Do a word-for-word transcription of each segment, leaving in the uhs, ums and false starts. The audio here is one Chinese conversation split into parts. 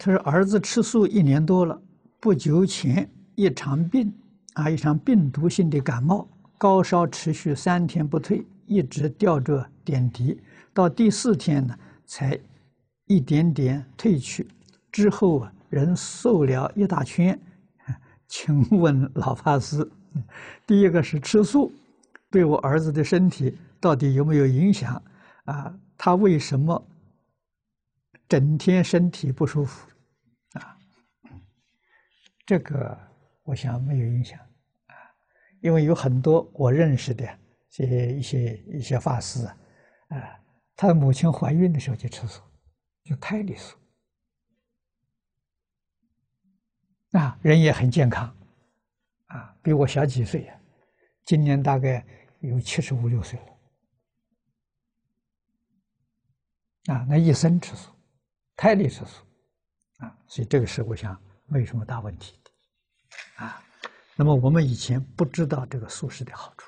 他说儿子吃素一年多了，不久前一场病啊，一场病毒性的感冒，高烧持续三天不退，一直吊着点滴，到第四天呢才一点点退去，之后啊人瘦了一大圈。请问老法师，第一个是吃素对我儿子的身体到底有没有影响啊？他为什么整天身体不舒服啊？这个我想没有影响啊，因为有很多我认识的这些一些一些法师啊，啊，他的母亲怀孕的时候就吃素，就胎里素啊，人也很健康啊，比我小几岁啊，今年大概有七十五六岁了啊，那一生吃素，胎里吃素啊，所以这个是我想没有什么大问题的啊。那么我们以前不知道这个素食的好处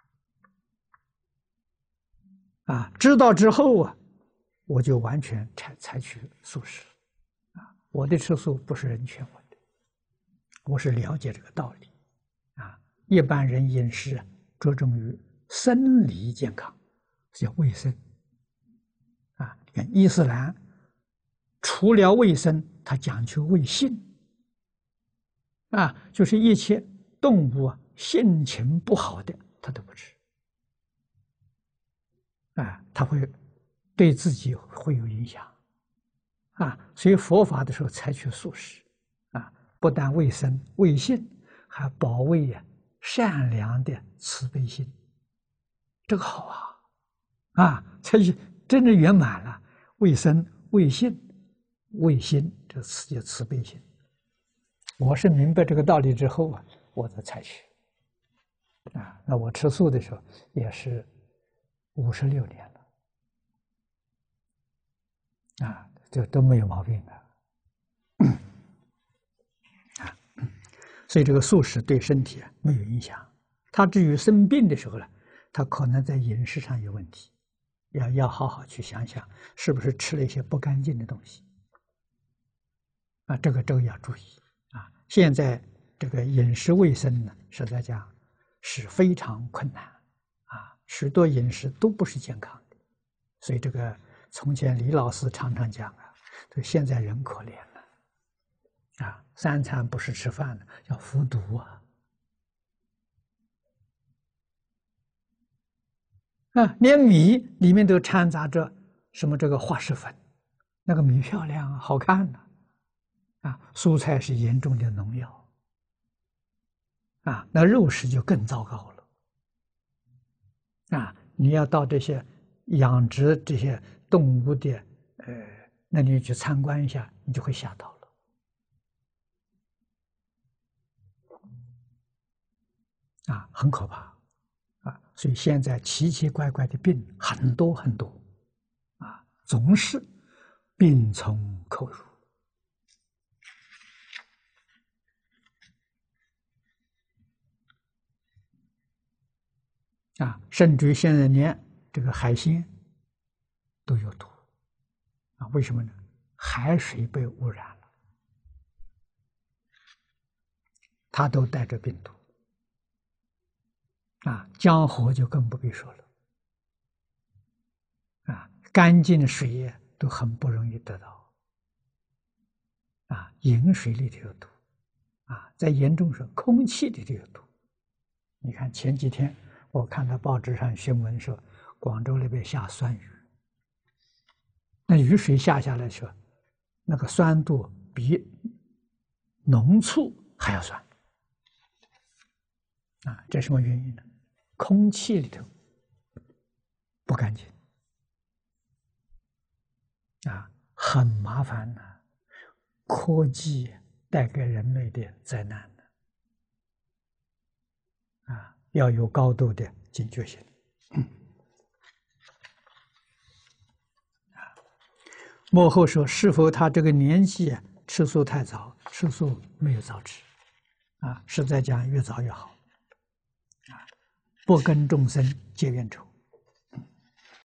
啊，知道之后啊，我就完全采采取素食啊。我的吃素不是人劝我的，我是了解这个道理啊。一般人饮食啊，着重于生理健康，叫卫生啊。你看伊斯兰除了卫生，它讲究卫性啊，就是一切动物啊性情不好的，它都不吃啊，它会对自己会有影响啊。所以佛法的时候采取素食啊，不但卫生卫性，还保卫呀、啊、善良的慈悲心，这个好啊啊，才是真正圆满了卫生卫性卫心，这慈叫慈悲心。我是明白这个道理之后啊，我才采取啊。那我吃素的时候也是五十六年了啊，这都没有毛病的啊。所以这个素食对身体啊没有影响。他至于生病的时候呢，他可能在饮食上有问题，要要好好去想想，是不是吃了一些不干净的东西啊？这个这个要注意啊。现在这个饮食卫生呢，实在讲是非常困难啊，许多饮食都不是健康的。所以这个从前李老师常常讲啊，这现在人可怜了啊，三餐不是吃饭的，要服毒啊啊，连米里面都掺杂着什么这个化石粉，那个米漂亮啊，好看呢啊，蔬菜是严重的农药。啊，那肉食就更糟糕了啊！你要到这些养殖这些动物的，呃，那你去参观一下，你就会吓到了啊，很可怕啊！所以现在奇奇怪怪的病很多很多啊，总是病从口入。啊，甚至于现在连这个海鲜都有毒啊！为什么呢？海水被污染了，它都带着病毒啊！江河就更不必说了啊！干净的水都很不容易得到啊！饮水里头有毒啊！再严重说，空气里头有毒。你看前几天我看到报纸上新闻说，广州那边下酸雨，那雨水下下来说，那个酸度比浓醋还要酸啊！这什么原因呢？空气里头不干净啊，很麻烦的、啊，科技带给人类的灾难的啊，要有高度的警觉性。幕后说，是否他这个年纪啊吃素太早？吃素没有早吃啊，是在讲越早越好啊，不跟众生结怨仇。